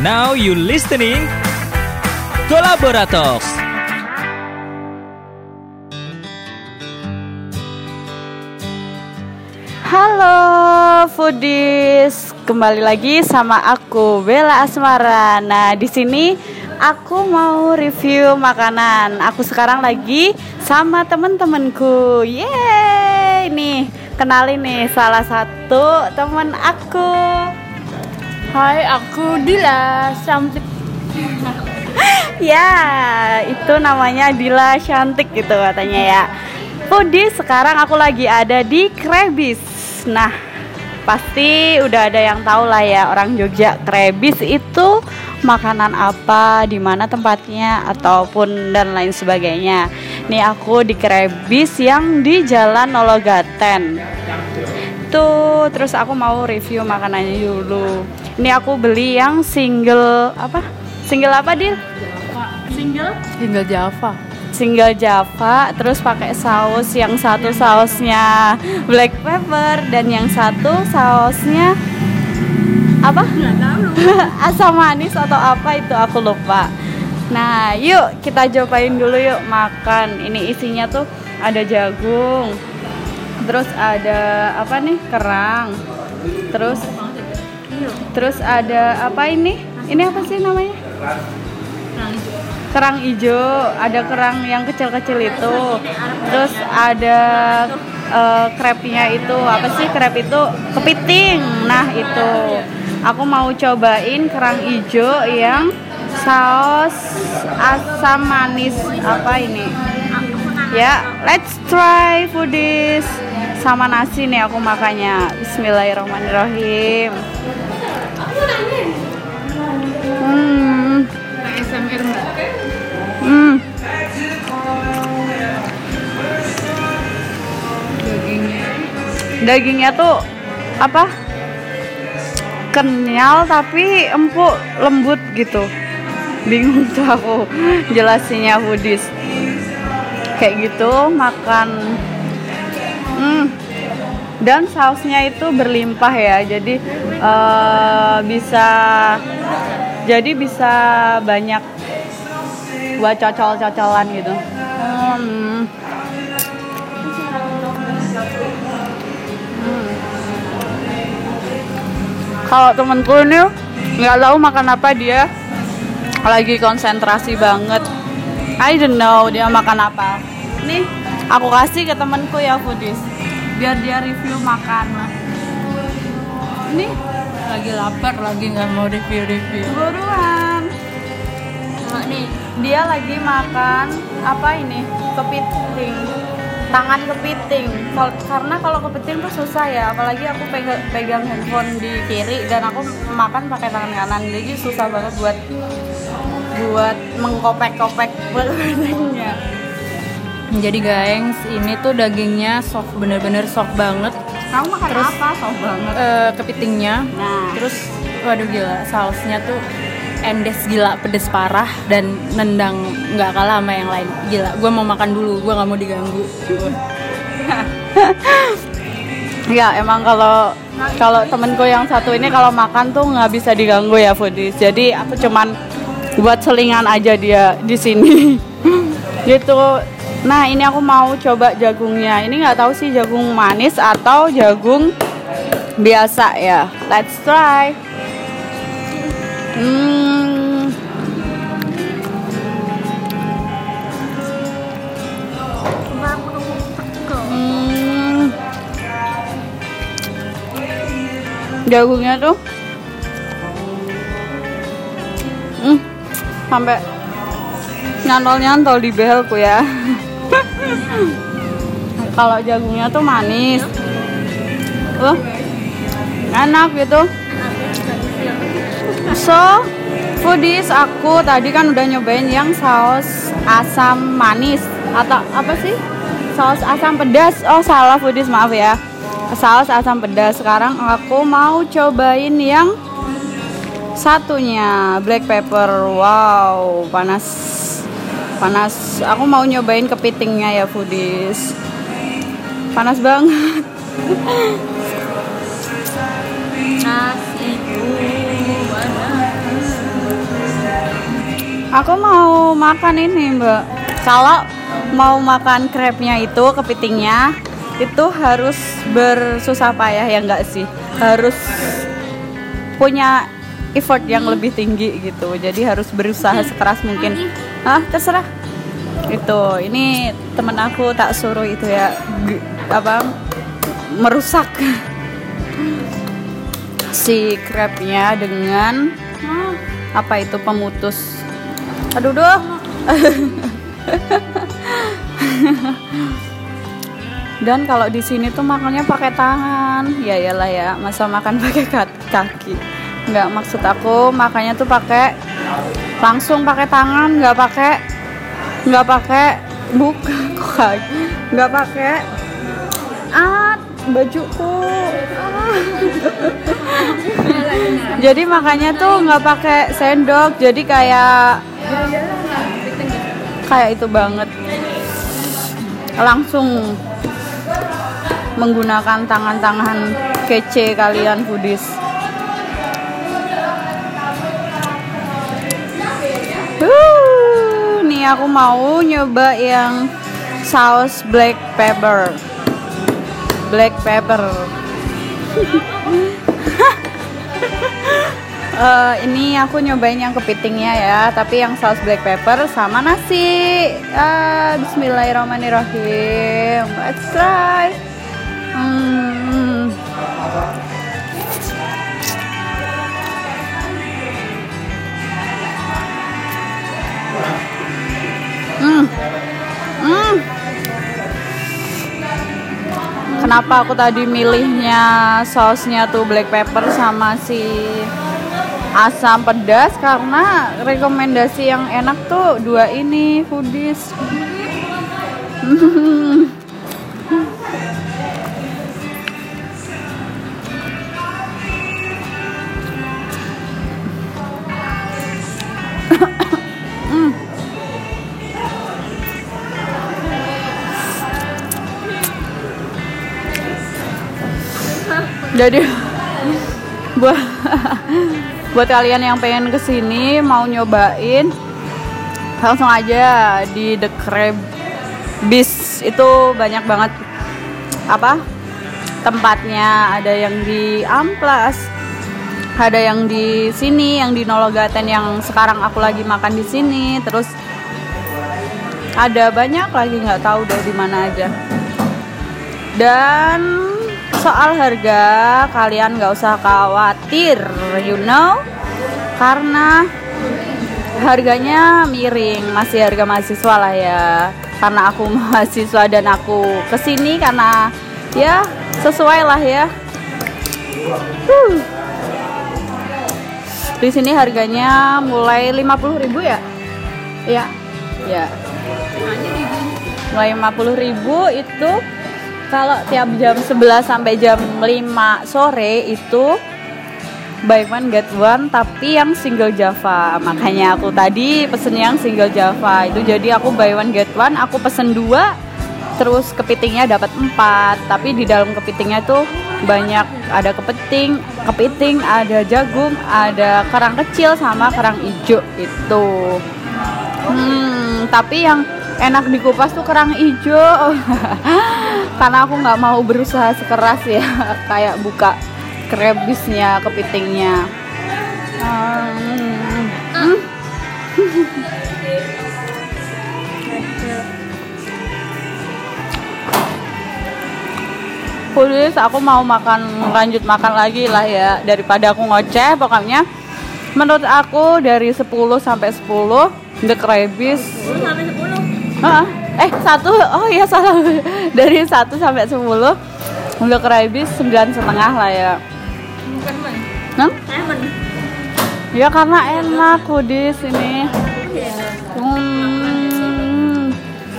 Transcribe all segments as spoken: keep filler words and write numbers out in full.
Now you listening Kolaborators. Halo foodies, kembali lagi sama aku Bella Asmara. Nah, di sini aku mau review makanan. Aku sekarang lagi sama temen-temenku. Yeay, nih kenalin nih salah satu temen aku. Hai, aku Dila Cantik. Ya, itu namanya Dila Cantik gitu katanya ya. Foodies, sekarang aku lagi ada di Krebis. Nah, pasti udah ada yang tahu lah ya, orang Jogja. Krebis itu makanan apa, di mana tempatnya, ataupun dan lain sebagainya. Nih aku di Krebis yang di Jalan Nologaten. Tuh, terus aku mau review makanannya dulu. Ini aku beli yang single apa? Single apa, Dil? Single? Single Java. Single Java, terus pakai saus, yang satu sausnya black pepper dan yang satu sausnya apa? Nggak tahu. Asam manis atau apa itu aku lupa. Nah, yuk kita cobain dulu yuk makan. Ini isinya tuh ada jagung, terus ada apa nih, kerang, terus terus ada apa ini? Ini apa sih namanya? Kerang hijau, ada kerang yang kecil-kecil itu. Terus ada uh, krepnya itu, apa sih krep itu? Kepiting. Nah, itu. Aku mau cobain kerang hijau yang saus asam manis apa ini? Ya, let's try foodies. Sama nasi nih aku makannya. Bismillahirrahmanirrahim. Hmm. A S M R enggak? Hmm. Dagingnya. Dagingnya tuh apa? Kenyal tapi empuk, lembut gitu. Bingung tuh aku jelasinnya foodies. Kayak gitu makan. Hmm. Dan sausnya itu berlimpah ya. Jadi uh, bisa jadi bisa banyak buat cocol-cocolan gitu. Hmm. Hmm. Kalau temenku ini nggak tahu makan apa, dia lagi konsentrasi banget. I don't know dia makan apa. Nih aku kasih ke temenku ya foodies, biar dia review makan. Nih Lagi lapar, lagi nggak mau review-review. buruan. Nah, nih. Dia lagi makan apa ini? Kepiting. Tangan kepiting. Kal- karena kalau kepiting tuh susah ya, apalagi aku pegang, pegang handphone di kiri dan aku makan pakai tangan kanan. Jadi susah banget buat buat mengkopek-kopek kepitingnya. Jadi gengs, ini tuh dagingnya soft, bener-bener soft banget. Kamu makan Terus, apa? Soft banget. Eh, kepitingnya. Nah, Terus, waduh gila, sausnya tuh endes gila, pedes parah dan nendang nggak kalah sama yang lain. Gila, gue mau makan dulu, gue nggak mau diganggu. ya emang kalau kalau temenku yang satu ini kalau makan tuh nggak bisa diganggu ya foodies. Jadi aku cuman buat selingan aja dia di sini. Gitu. Nah, ini aku mau coba jagungnya. Ini nggak tahu sih jagung manis atau jagung biasa ya. Let's try. Hmm. Hmm. Jagungnya tuh hmm, sampai nyantol-nyantol di behelku ya. Kalau jagungnya tuh manis, uh, enak gitu. So, foodies, aku tadi kan udah nyobain yang saus asam manis atau apa sih? Saus asam pedas. Oh salah foodies, maaf ya. Saus asam pedas. Sekarang aku mau cobain yang satunya black pepper. Wow, panas. Panas. Aku mau nyobain kepitingnya ya foodies. Panas banget. Nasiku mana? Aku mau makan ini Mbak. Kalau mau makan crabnya itu, kepitingnya itu harus bersusah payah ya enggak sih? Harus punya effort yang lebih tinggi gitu. Jadi harus berusaha sekeras mungkin. Ah, terserah. Itu, ini temen aku tak suruh itu ya, g- apa merusak si crabnya dengan apa itu pemutus. Aduh doh. Dan kalau di sini tuh makannya pakai tangan. Ya iyalah ya, masa makan pakai kaki. Nggak, maksud aku makannya tuh pakai langsung pakai tangan, nggak pakai nggak pakai buka kaki, nggak pakai ah bajuku. Ah. Jadi makanya tuh nggak pakai sendok, jadi kayak kayak itu banget, langsung menggunakan tangan-tangan kece kalian foodies. Uh, nih aku mau nyoba yang saus black pepper. Black pepper. uh, ini aku nyobain yang kepitingnya ya, tapi yang saus black pepper sama nasi. Uh, Bismillahirrahmanirrahim. Let's try. Hmm. Hmm. Hmm. Kenapa aku tadi milihnya sausnya tuh black pepper sama si asam pedas? Karena rekomendasi yang enak tuh dua ini foodies. Jadi buat buat kalian yang pengen kesini mau nyobain, langsung aja di The Crab Bis. Itu banyak banget apa tempatnya, ada yang di Amplas, ada yang di sini, yang di Nologaten yang sekarang aku lagi makan di sini, terus ada banyak lagi nggak tahu deh di mana aja. Dan soal harga kalian nggak usah khawatir, you know, karena harganya miring, masih harga mahasiswa lah ya. Karena aku mahasiswa dan aku kesini karena ya sesuai lah ya. Huh. Di sini harganya mulai lima puluh ribu ya, ya, ya. Mulai lima puluh ribu itu. Kalau tiap jam sebelas sampai jam lima sore itu buy one get one, tapi yang single java. Makanya aku tadi pesen yang single java itu, jadi aku buy one get one, aku pesen dua, terus kepitingnya dapat empat. Tapi di dalam kepitingnya tuh banyak, ada kepiting, kepiting, ada jagung, ada kerang kecil sama kerang hijau itu. Hmm, tapi yang enak dikupas tuh kerang hijau. Karena aku nggak mau berusaha sekeras ya kayak buka krebisnya, kepitingnya. Hmm. Hmm. Please, aku mau makan, lanjut makan lagi lah ya, daripada aku ngoceh. Pokoknya menurut aku dari sepuluh sampai sepuluh The Crabis. sepuluh sampai sepuluh. Heeh. Eh satu, oh iya salah, dari satu sampai sepuluh untuk Crabis sembilan setengah lah ya. Bukan man. Nah? Eman. Ya karena enak di sini. Hmm.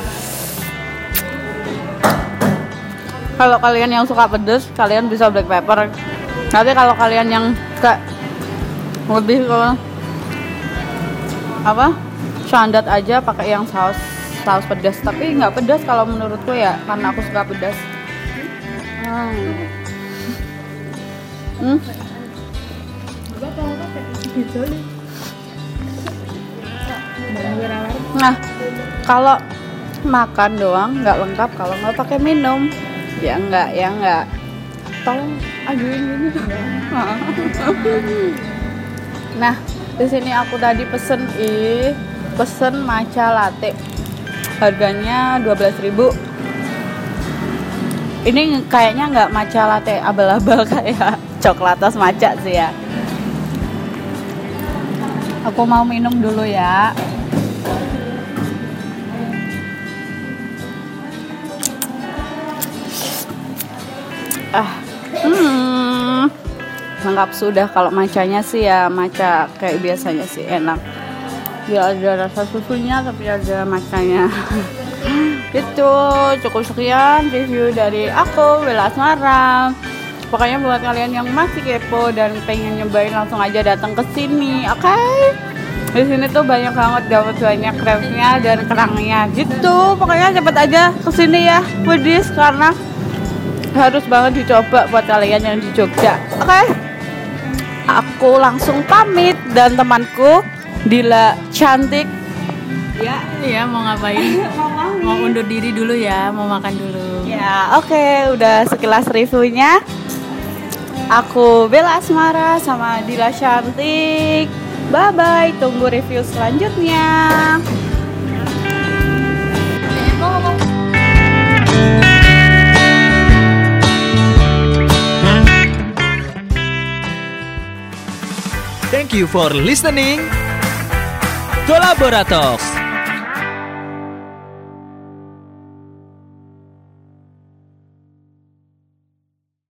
Kalau kalian yang suka pedas, kalian bisa black pepper. Tapi kalau kalian yang suka lebih ke apa? Standar aja pakai yang saus. Saus pedas, tapi nggak pedas kalau menurutku ya, karena aku suka pedas. Hmm. Hmm. Nah, kalau makan doang nggak lengkap kalau nggak pakai minum. Ya enggak, ya enggak. Tolong ajuin gini. Nah, di sini aku tadi pesen ih, pesen matcha latte. Harganya dua belas ribu. Ini kayaknya nggak matcha latte abal-abal kayak coklatos matcha sih ya. Aku mau minum dulu ya. Ah, hmm, lengkap sudah. Kalau matchanya sih ya matcha kayak biasanya sih enak. Dia ada rasa susunya tapi ada matchanya. Itu cukup sekian review dari aku, Bella Asmara. Pokoknya buat kalian yang masih kepo dan pengen nyobain langsung aja datang ke sini, oke? Okay? Di sini tuh banyak banget, dapat banyak crepes-nya dan kerangnya gitu. Pokoknya cepet aja ke sini ya, foodies, karena harus banget dicoba buat kalian yang di Jogja. Oke? Okay? Aku langsung pamit dan temanku Dila cantik. Ya, iya mau ngapain? mau, mau undur diri dulu ya, mau makan dulu. Ya, oke, okay. Udah sekilas reviewnya. Aku Bella Asmara sama Dila cantik. Bye bye, tunggu review selanjutnya. Thank you for listening. Kolaborator.